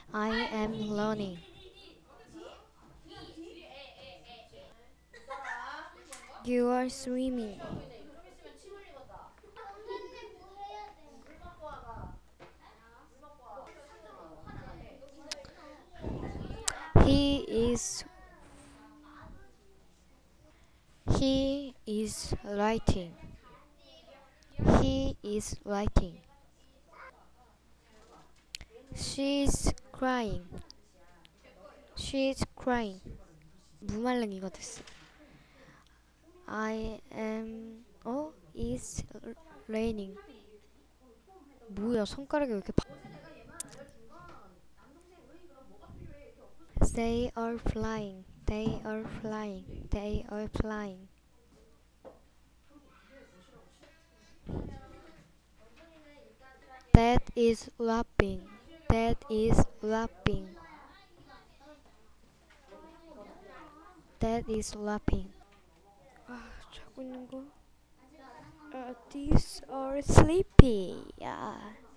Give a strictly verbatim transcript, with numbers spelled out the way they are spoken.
I am learning. You are swimming. He is he is writing. He is writing. She's crying. She's crying. 무말랭이가 됐어. I am 어 is raining. 뭐야 손가락이 왜 이렇게 바... They are flying. They are flying. They are flying. That is laughing. That is laughing. That is laughing. 아, 자고 있는 거. Uh, these are sleepy. Yeah.